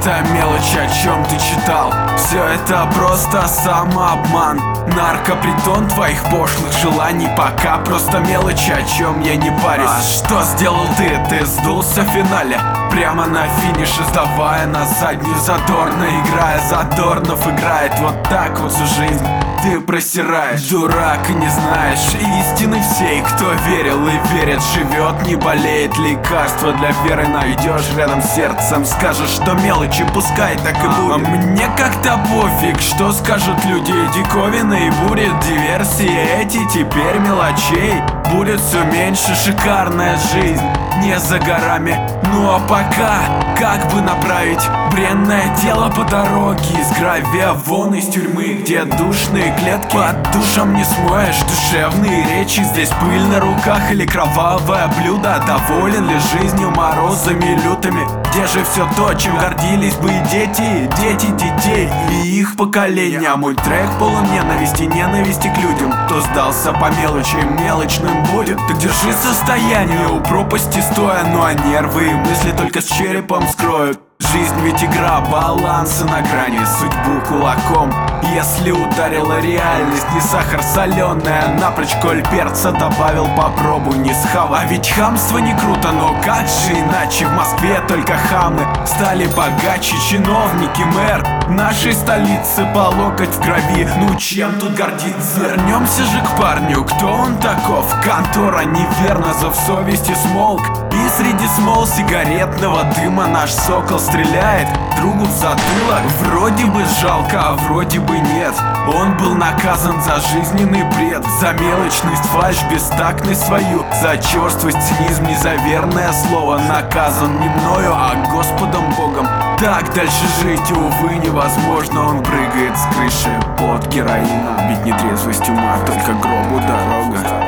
это мелочь, о чем ты читал. Все это просто самообман, наркопритон твоих пошлых желаний. Пока просто мелочи, о чем я не парюсь. А что сделал ты? Ты сдулся в финале, прямо на финише, сдавая на заднюю задорно, играя. Задорнов играет вот так вот всю жизнь. Ты просираешь, дурак, и не знаешь истины всей. Кто верил и верит, живет, не болеет. Лекарство для веры найдешь рядом с сердцем. Скажешь, что мелочи, пускай так и будет. А мне как-то пофиг, что скажут люди. Диковины и будет диверсии эти. Теперь мелочей будет все меньше. Шикарная жизнь не за горами. Ну а пока, как бы направить бренное тело по дороге из гравия вон из тюрьмы, где душные клетки под душем не смоешь. Душевные речи, здесь пыль на руках или кровавое блюдо. Доволен ли жизнью морозами лютыми? Где же все то, чем гордились бы и дети детей и их поколения? Мой трек полон ненависти, ненависти к людям. Кто сдался по мелочи, мелочным будет. Так держи состояние у пропасти стоя. Ну а нервы и мысли только с черепом скроют. Жизнь ведь игра, балансы на грани, судьбу кулаком. Если ударила реальность, не сахар соленая, напрочь коль перца добавил, попробуй не схавай. А ведь хамство не круто, но как же иначе? В Москве только хамы стали богаче, чиновники, мэр нашей столицы по локоть в крови. Ну чем тут гордиться? Вернемся же к парню, кто он таков? Контора неверно, зов совести смолк. И среди смол сигаретного дыма наш сокол стреляет другу в затылок. Вроде бы жалко, а вроде бы нет. Он был наказан за жизненный бред, за мелочность, фальшь, бестактность свою, за черствость, цинизм, не за верное слово. Наказан не мною, а Господом Богом. Так дальше жить, увы, невозможно. Он прыгает с крыши под героином, ведь не трезвость ума, только гробу дорога.